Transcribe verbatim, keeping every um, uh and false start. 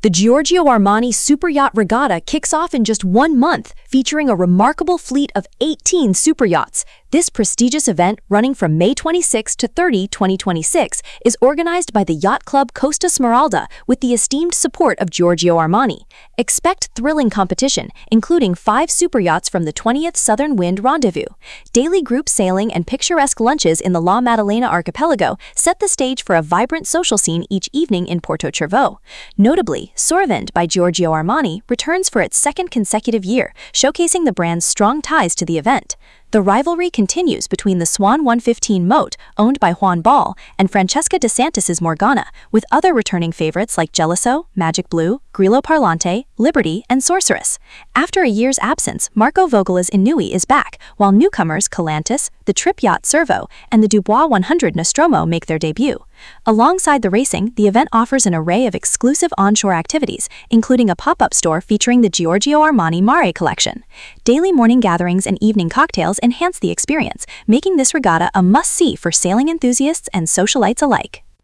The Giorgio Armani Super Yacht Regatta kicks off in just one month, featuring a remarkable fleet of eighteen super yachts. This prestigious event, running from May twenty-sixth to thirtieth, twenty twenty-six, is organized by the yacht club Costa Smeralda with the esteemed support of Giorgio Armani. Expect thrilling competition, including five super yachts from the twentieth Southern Wind Rendezvous. Daily group sailing and picturesque lunches in the La Maddalena archipelago set the stage for a vibrant social scene each evening in Porto Cervo. Notably, Sorvend by Giorgio Armani returns for its second consecutive year, showcasing the brand's strong ties to the event. The rivalry continues between the Swan one fifteen Motte, owned by Juan Ball, and Francesca de Santis' Morgana, with other returning favorites like Geliso, Magic Blue, Grillo Parlante, Liberty, and Sorceress. After a year's absence, Marco Vogela's Inui is back, while newcomers Calantis, the Trip Yacht Servo, and the Dubois one hundred Nostromo make their debut. Alongside the racing, the event offers an array of exclusive onshore activities, including a pop-up store featuring the Giorgio Armani Mare collection. Daily morning gatherings and evening cocktails enhance the experience, making this regatta a must-see for sailing enthusiasts and socialites alike.